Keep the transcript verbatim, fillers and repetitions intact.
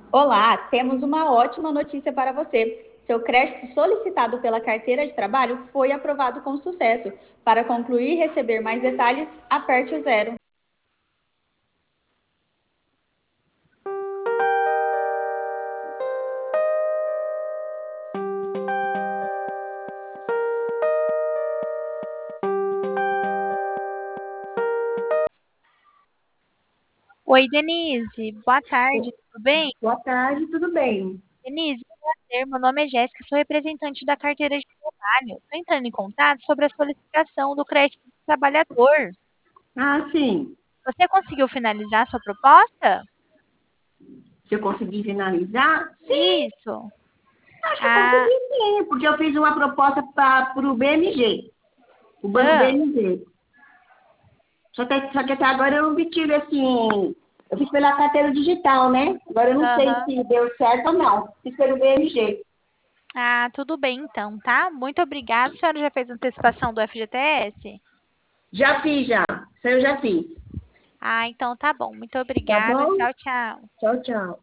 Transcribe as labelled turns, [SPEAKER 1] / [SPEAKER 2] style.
[SPEAKER 1] Olá, temos uma ótima notícia para você. Seu crédito solicitado pela carteira de trabalho foi aprovado com sucesso. Para concluir e receber mais detalhes, aperte o zero.
[SPEAKER 2] Oi, Denise. Boa tarde, tudo bem?
[SPEAKER 3] Boa tarde, tudo bem?
[SPEAKER 2] Denise, prazer. Meu nome é Jéssica, sou representante da carteira de trabalho. Estou entrando em contato sobre a solicitação do crédito do trabalhador.
[SPEAKER 3] Ah, sim.
[SPEAKER 2] Você conseguiu finalizar a sua proposta?
[SPEAKER 3] Se eu conseguir finalizar, sim,
[SPEAKER 2] Isso.
[SPEAKER 3] acho que eu
[SPEAKER 2] Ah,
[SPEAKER 3] consegui sim, porque eu fiz uma proposta para o B M G, o Banco
[SPEAKER 2] ah,
[SPEAKER 3] B M G. Só que, só que até agora eu não obtive assim. Eu fiz pela carteira digital, né? Agora eu não sei
[SPEAKER 2] aham.
[SPEAKER 3] se deu certo ou não. Fiz pelo B M G.
[SPEAKER 2] Ah, tudo bem então, tá? Muito obrigada. A senhora já fez antecipação do F G T S?
[SPEAKER 3] Já fiz, já. Isso aí eu já fiz.
[SPEAKER 2] Ah, então tá bom. Muito
[SPEAKER 3] Tá
[SPEAKER 2] obrigada.
[SPEAKER 3] bom?
[SPEAKER 2] Tchau, tchau.
[SPEAKER 3] Tchau, tchau.